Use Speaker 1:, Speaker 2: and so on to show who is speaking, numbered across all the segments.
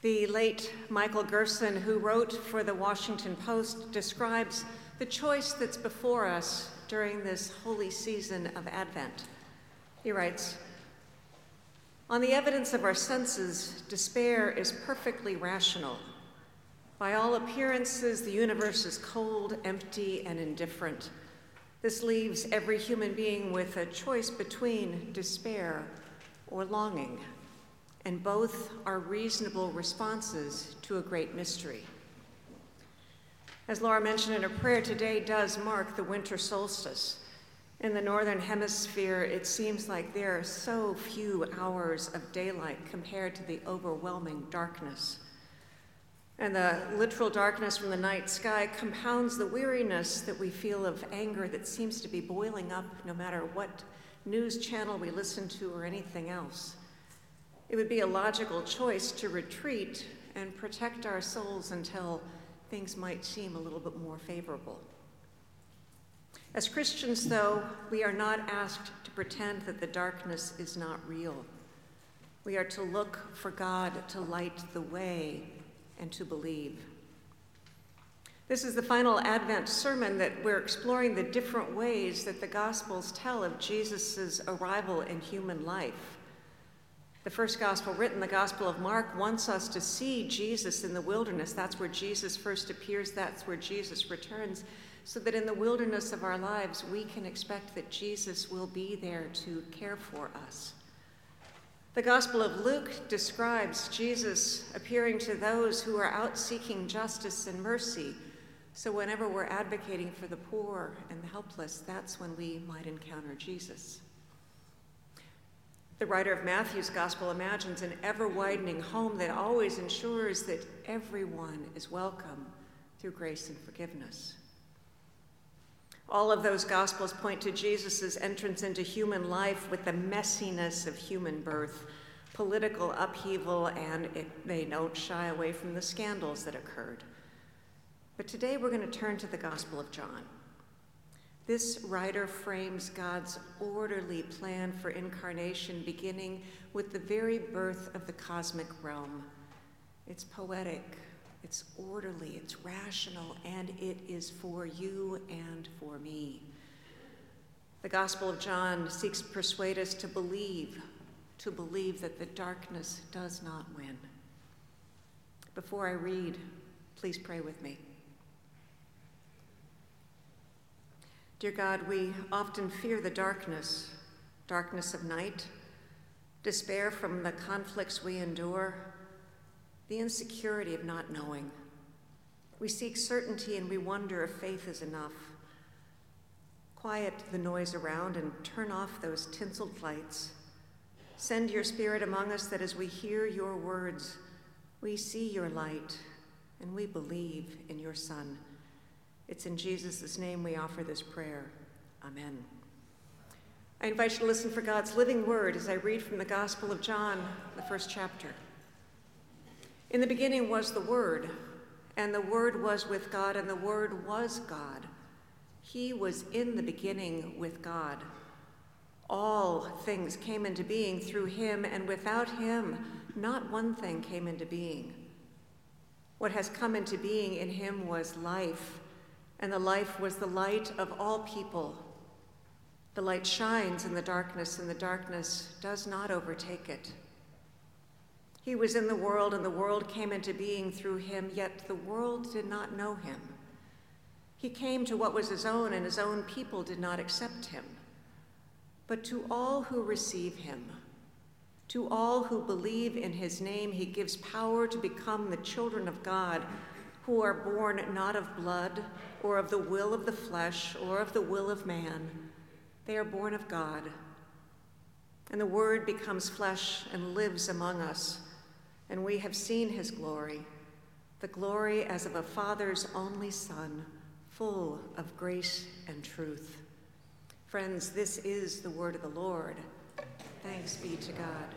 Speaker 1: The late Michael Gerson, who wrote for the Washington Post, describes the choice that's before us during this holy season of Advent. He writes, "On the evidence of our senses, despair is perfectly rational. By all appearances, the universe is cold, empty, and indifferent. This leaves every human being with a choice between despair or longing, and both are reasonable responses to a great mystery." As Laura mentioned in her prayer, today does mark the winter solstice. In the northern hemisphere, it seems like there are so few hours of daylight compared to the overwhelming darkness. And the literal darkness from the night sky compounds the weariness that we feel of anger that seems to be boiling up no matter what news channel we listen to or anything else. It would be a logical choice to retreat and protect our souls until things might seem a little bit more favorable. As Christians, though, we are not asked to pretend that the darkness is not real. We are to look for God to light the way and to believe. This is the final Advent sermon that we're exploring the different ways that the Gospels tell of Jesus' arrival in human life. The first gospel written, the Gospel of Mark, wants us to see Jesus in the wilderness. That's where Jesus first appears. That's where Jesus returns, so that in the wilderness of our lives, we can expect that Jesus will be there to care for us. The Gospel of Luke describes Jesus appearing to those who are out seeking justice and mercy. So whenever we're advocating for the poor and the helpless, that's when we might encounter Jesus. The writer of Matthew's Gospel imagines an ever-widening home that always ensures that everyone is welcome through grace and forgiveness. All of those Gospels point to Jesus' entrance into human life with the messiness of human birth, political upheaval, and they don't shy away from the scandals that occurred. But today we're going to turn to the Gospel of John. This writer frames God's orderly plan for incarnation, beginning with the very birth of the cosmic realm. It's poetic, it's orderly, it's rational, and it is for you and for me. The Gospel of John seeks to persuade us to believe that the darkness does not win. Before I read, please pray with me. Dear God, we often fear the darkness of night, despair from the conflicts we endure, the insecurity of not knowing. We seek certainty and we wonder if faith is enough. Quiet the noise around and turn off those tinseled lights. Send your Spirit among us that as we hear your words, we see your light and we believe in your Son. It's in Jesus' name we offer this prayer. Amen. I invite you to listen for God's living word as I read from the Gospel of John, the first chapter. In the beginning was the Word, and the Word was with God, and the Word was God. He was in the beginning with God. All things came into being through him, and without him, not one thing came into being. What has come into being in him was life, and the life was the light of all people. The light shines in the darkness, and the darkness does not overtake it. He was in the world, and the world came into being through him, yet the world did not know him. He came to what was his own, and his own people did not accept him. But to all who receive him, to all who believe in his name, he gives power to become the children of God, who are born not of blood, or of the will of the flesh, or of the will of man. They are born of God. And the Word becomes flesh and lives among us, and we have seen his glory, the glory as of a Father's only Son, full of grace and truth. Friends, this is the word of the Lord. Thanks be to God.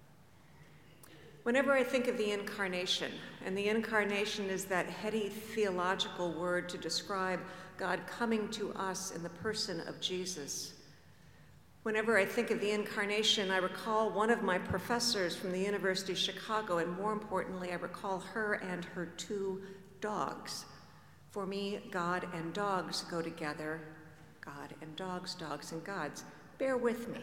Speaker 1: Whenever I think of the Incarnation, and the Incarnation is that heady theological word to describe God coming to us in the person of Jesus. Whenever I think of the Incarnation, I recall one of my professors from the University of Chicago, and more importantly, I recall her and her 2 dogs. For me, God and dogs go together. God and dogs, dogs and gods. Bear with me.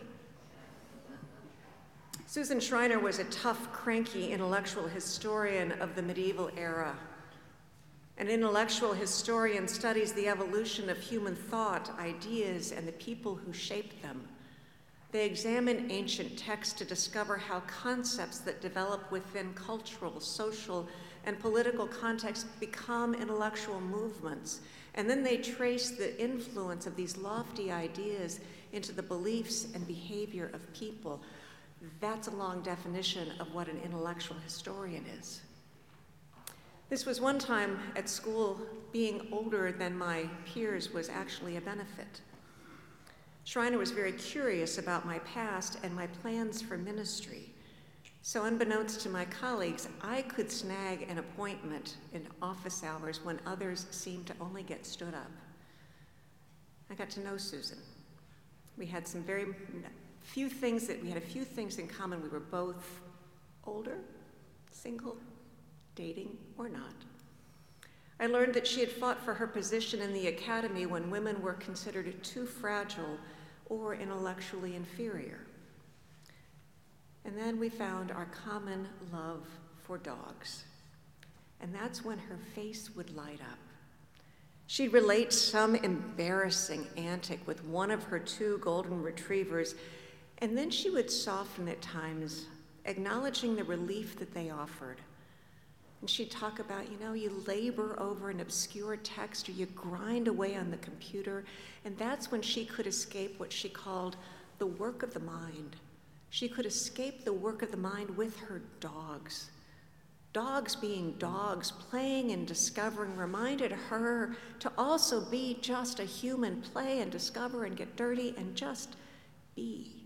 Speaker 1: Susan Schreiner was a tough, cranky intellectual historian of the medieval era. An intellectual historian studies the evolution of human thought, ideas, and the people who shaped them. They examine ancient texts to discover how concepts that develop within cultural, social, and political contexts become intellectual movements. And then they trace the influence of these lofty ideas into the beliefs and behavior of people. That's a long definition of what an intellectual historian is. This was one time at school, being older than my peers was actually a benefit. Schreiner was very curious about my past and my plans for ministry. So unbeknownst to my colleagues, I could snag an appointment in office hours when others seemed to only get stood up. I got to know Susan. We had a few things in common. We were both older, single, dating or not. I learned that she had fought for her position in the academy when women were considered too fragile or intellectually inferior. And then we found our common love for dogs. And that's when her face would light up. She'd relate some embarrassing antic with one of her 2 golden retrievers, and then she would soften at times, acknowledging the relief that they offered. And she'd talk about, you labor over an obscure text or you grind away on the computer, and that's when she could escape what she called the work of the mind. She could escape the work of the mind with her dogs. Dogs being dogs, playing and discovering, reminded her to also be just a human, play and discover and get dirty and just be.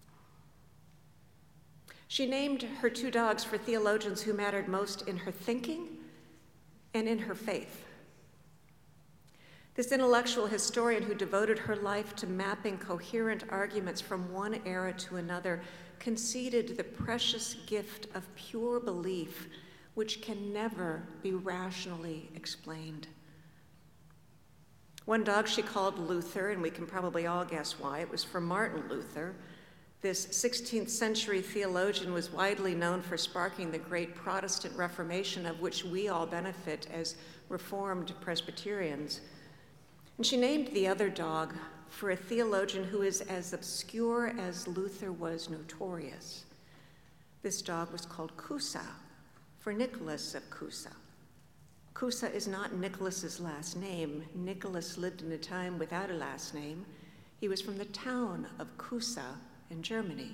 Speaker 1: She named her 2 dogs for theologians who mattered most in her thinking and in her faith. This intellectual historian who devoted her life to mapping coherent arguments from one era to another conceded the precious gift of pure belief, which can never be rationally explained. One dog she called Luther, and we can probably all guess why. It was for Martin Luther. This 16th century theologian was widely known for sparking the great Protestant Reformation, of which we all benefit as Reformed Presbyterians. And she named the other dog for a theologian who is as obscure as Luther was notorious. This dog was called Cusa, for Nicholas of Cusa. Cusa is not Nicholas's last name. Nicholas lived in a time without a last name. He was from the town of Cusa in Germany.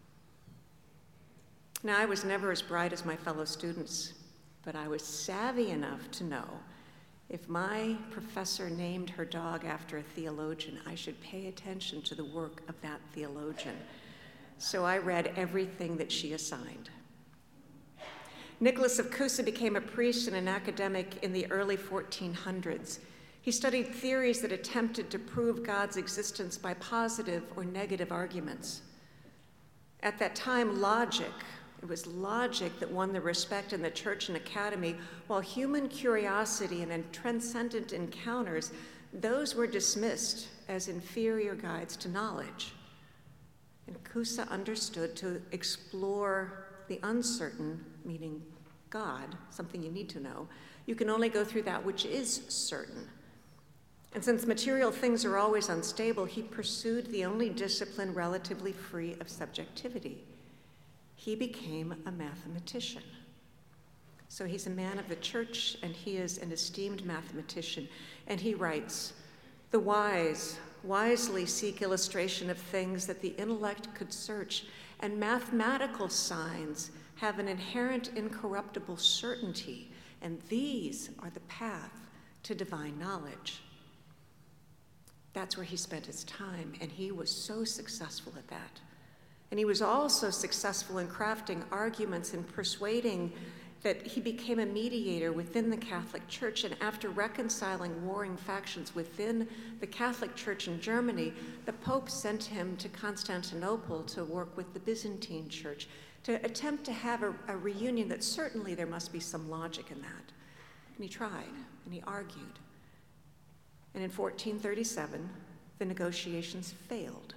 Speaker 1: Now, I was never as bright as my fellow students, but I was savvy enough to know if my professor named her dog after a theologian, I should pay attention to the work of that theologian. So I read everything that she assigned. Nicholas of Cusa became a priest and an academic in the early 1400s. He studied theories that attempted to prove God's existence by positive or negative arguments. At that time, it was logic that won the respect in the church and academy, while human curiosity and transcendent encounters, those were dismissed as inferior guides to knowledge. And Cusa understood to explore the uncertain, meaning God, something you need to know, you can only go through that which is certain. And since material things are always unstable, he pursued the only discipline relatively free of subjectivity. He became a mathematician. So he's a man of the church, and he is an esteemed mathematician. And he writes, "The wise wisely seek illustration of things that the intellect could search, and mathematical signs have an inherent incorruptible certainty, and these are the path to divine knowledge." That's where he spent his time, and he was so successful at that. And he was also successful in crafting arguments and persuading that he became a mediator within the Catholic Church, and after reconciling warring factions within the Catholic Church in Germany, the Pope sent him to Constantinople to work with the Byzantine Church, to attempt to have a reunion that certainly there must be some logic in that. And he tried, and he argued. And in 1437, the negotiations failed.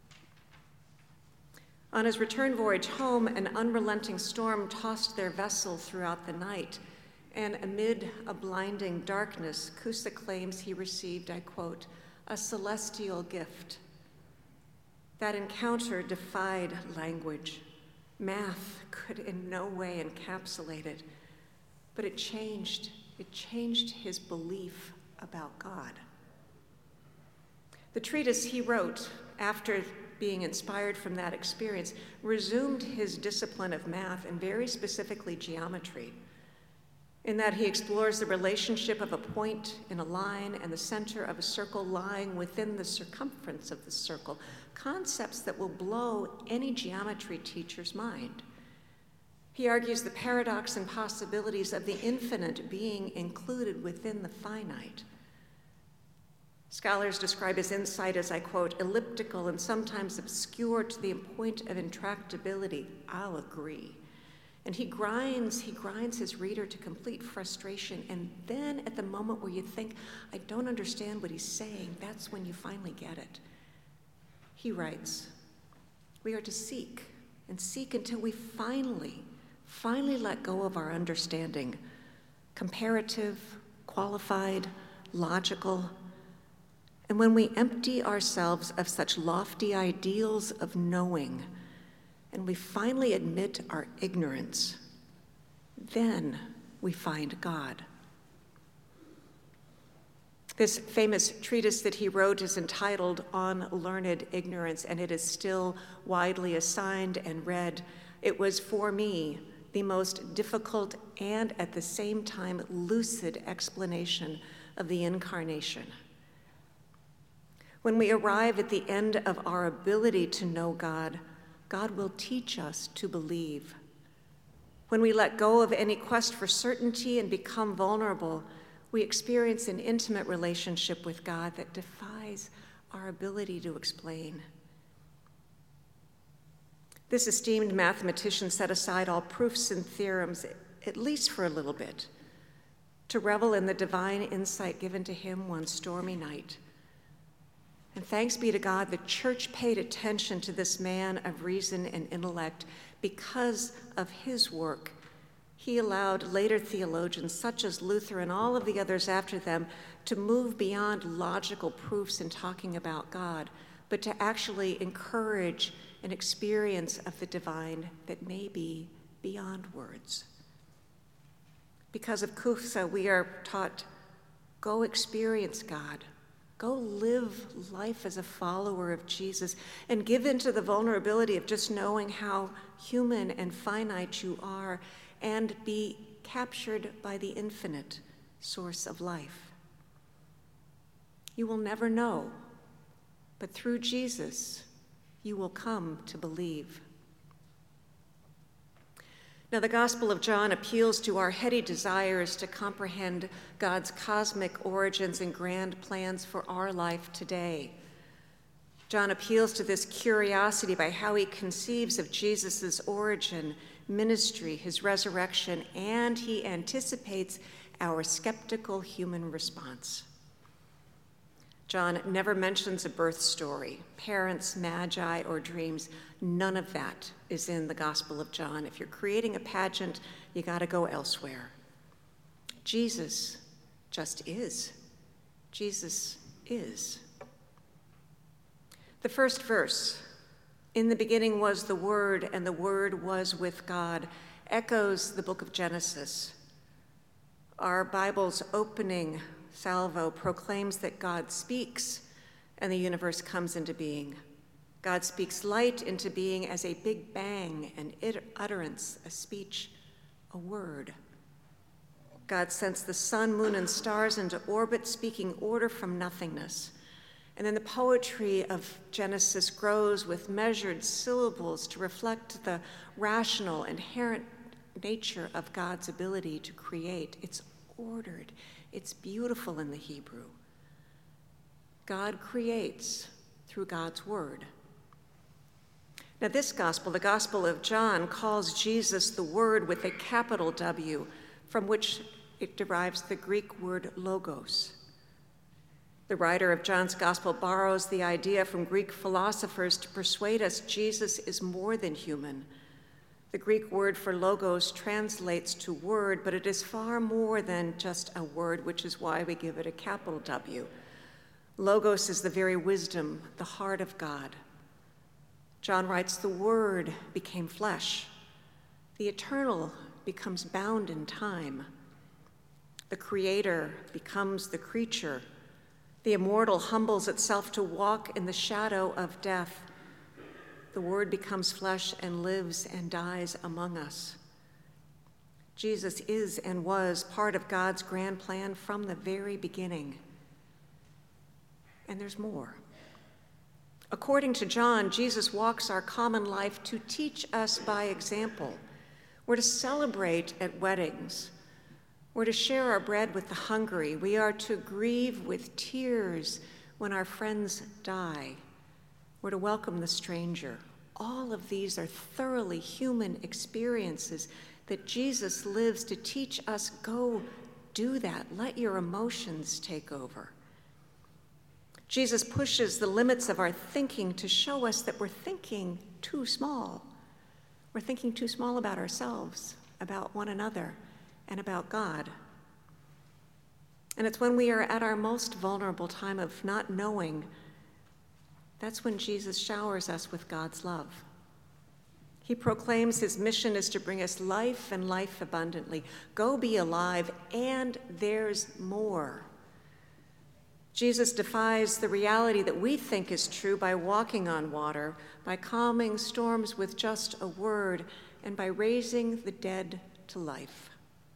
Speaker 1: On his return voyage home, an unrelenting storm tossed their vessel throughout the night, and amid a blinding darkness, Cusa claims he received, I quote, "a celestial gift." That encounter defied language. Math could in no way encapsulate it, but it changed his belief about God. The treatise he wrote after being inspired from that experience resumed his discipline of math, and very specifically geometry, in that he explores the relationship of a point in a line and the center of a circle lying within the circumference of the circle, concepts that will blow any geometry teacher's mind. He argues the paradox and possibilities of the infinite being included within the finite. Scholars describe his insight as, I quote, "elliptical and sometimes obscure to the point of intractability." I'll agree. And he grinds his reader to complete frustration, and then at the moment where you think, I don't understand what he's saying, that's when you finally get it. He writes, "We are to seek, and seek until we finally let go of our understanding, comparative, qualified, logical. And when we empty ourselves of such lofty ideals of knowing, and we finally admit our ignorance, then we find God." This famous treatise that he wrote is entitled On Learned Ignorance, and it is still widely assigned and read. It was, for me, the most difficult and at the same time lucid explanation of the Incarnation. When we arrive at the end of our ability to know God, God will teach us to believe. When we let go of any quest for certainty and become vulnerable, we experience an intimate relationship with God that defies our ability to explain. This esteemed mathematician set aside all proofs and theorems, at least for a little bit, to revel in the divine insight given to him one stormy night. And thanks be to God, the church paid attention to this man of reason and intellect. Because of his work, he allowed later theologians such as Luther and all of the others after them to move beyond logical proofs in talking about God, but to actually encourage an experience of the divine that may be beyond words. Because of Cusa, we are taught, go experience God. Go live life as a follower of Jesus and give into the vulnerability of just knowing how human and finite you are, and be captured by the infinite source of life. You will never know, but through Jesus, you will come to believe. Now, the Gospel of John appeals to our heady desires to comprehend God's cosmic origins and grand plans for our life today. John appeals to this curiosity by how he conceives of Jesus' origin, ministry, his resurrection, and he anticipates our skeptical human response. John never mentions a birth story, parents, magi, or dreams. None of that is in the Gospel of John. If you're creating a pageant, you got to go elsewhere. Jesus just is. Jesus is. The first verse, "In the beginning was the Word, and the Word was with God," echoes the book of Genesis. Our Bible's opening salvo proclaims that God speaks and the universe comes into being. God speaks light into being as a big bang, an utterance, a speech, a word. God sends the sun, moon, and stars into orbit, speaking order from nothingness. And then the poetry of Genesis grows with measured syllables to reflect the rational, inherent nature of God's ability to create. It's ordered. It's beautiful in the Hebrew. God creates through God's word. Now, this gospel, the Gospel of John, calls Jesus the Word with a capital W, from which it derives the Greek word logos. The writer of John's Gospel borrows the idea from Greek philosophers to persuade us Jesus is more than human. The Greek word for logos translates to word, but it is far more than just a word, which is why we give it a capital W. Logos is the very wisdom, the heart of God. John writes, the Word became flesh. The eternal becomes bound in time. The Creator becomes the creature. The immortal humbles itself to walk in the shadow of death. The Word becomes flesh and lives and dies among us. Jesus is and was part of God's grand plan from the very beginning. And there's more. According to John, Jesus walks our common life to teach us by example. We're to celebrate at weddings. We're to share our bread with the hungry. We are to grieve with tears when our friends die. We're to welcome the stranger. All of these are thoroughly human experiences that Jesus lives to teach us, go do that. Let your emotions take over. Jesus pushes the limits of our thinking to show us that we're thinking too small. We're thinking too small about ourselves, about one another, and about God. And it's when we are at our most vulnerable time of not knowing, that's when Jesus showers us with God's love. He proclaims his mission is to bring us life and life abundantly. Go be alive, and there's more. Jesus defies the reality that we think is true by walking on water, by calming storms with just a word, and by raising the dead to life.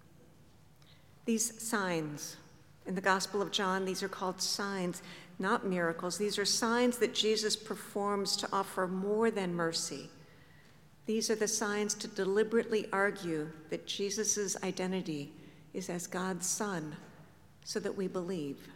Speaker 1: These signs, in the Gospel of John, these are called signs, not miracles. These are signs that Jesus performs to offer more than mercy. These are the signs to deliberately argue that Jesus' identity is as God's Son, so that we believe.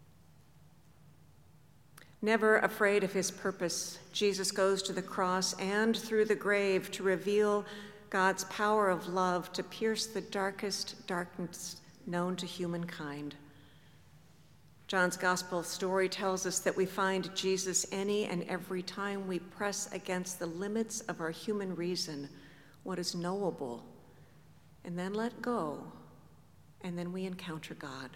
Speaker 1: Never afraid of his purpose, Jesus goes to the cross and through the grave to reveal God's power of love to pierce the darkest darkness known to humankind. John's gospel story tells us that we find Jesus any and every time we press against the limits of our human reason, what is knowable, and then let go, and then we encounter God.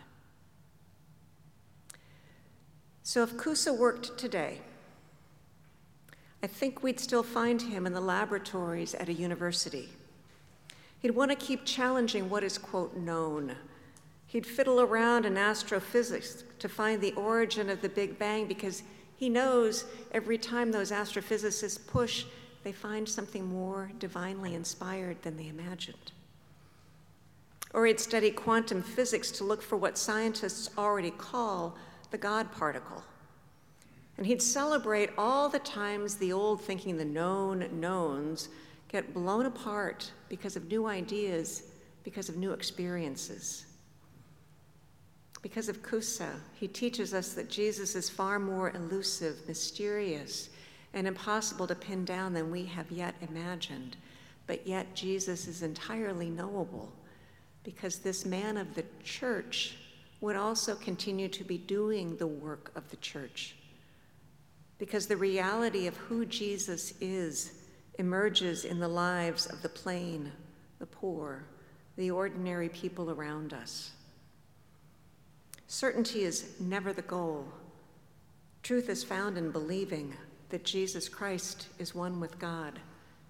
Speaker 1: So if Kusa worked today, I think we'd still find him in the laboratories at a university. He'd want to keep challenging what is, quote, known. He'd fiddle around in astrophysics to find the origin of the Big Bang because he knows every time those astrophysicists push, they find something more divinely inspired than they imagined. Or he'd study quantum physics to look for what scientists already call the God particle. And he'd celebrate all the times the old thinking, the known knowns, get blown apart because of new ideas, because of new experiences. Because of Kusa, he teaches us that Jesus is far more elusive, mysterious, and impossible to pin down than we have yet imagined. But yet Jesus is entirely knowable because this man of the church would also continue to be doing the work of the church. Because the reality of who Jesus is emerges in the lives of the plain, the poor, the ordinary people around us. Certainty is never the goal. Truth is found in believing that Jesus Christ is one with God.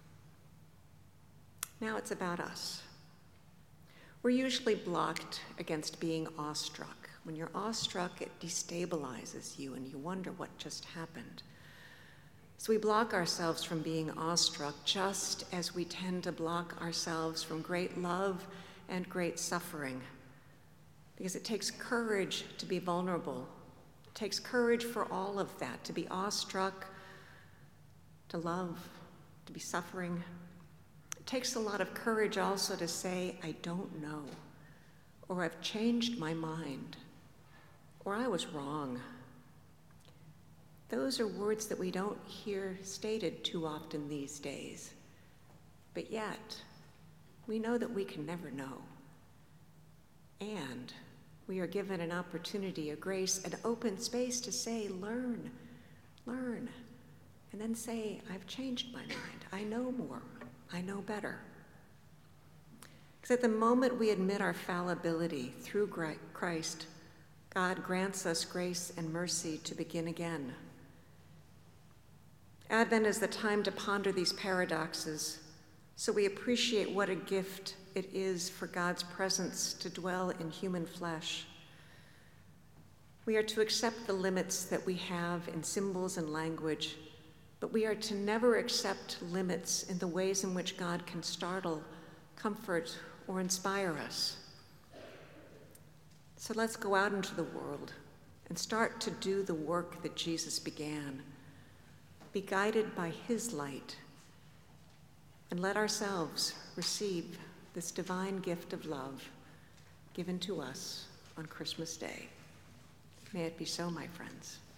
Speaker 1: Now it's about us. We're usually blocked against being awestruck. When you're awestruck, it destabilizes you and you wonder what just happened. So we block ourselves from being awestruck just as we tend to block ourselves from great love and great suffering. Because it takes courage to be vulnerable. It takes courage for all of that, to be awestruck, to love, to be suffering. It takes a lot of courage also to say, I don't know, or I've changed my mind, or I was wrong. Those are words that we don't hear stated too often these days. But yet, we know that we can never know. And we are given an opportunity, a grace, an open space to say, learn, and then say, I've changed my mind. I know more. I know better. Because at the moment we admit our fallibility through Christ, God grants us grace and mercy to begin again. Advent is the time to ponder these paradoxes, so we appreciate what a gift it is for God's presence to dwell in human flesh. We are to accept the limits that we have in symbols and language, but we are to never accept limits in the ways in which God can startle, comfort, or inspire us. So let's go out into the world and start to do the work that Jesus began. Be guided by his light, and let ourselves receive this divine gift of love given to us on Christmas Day. May it be so, my friends.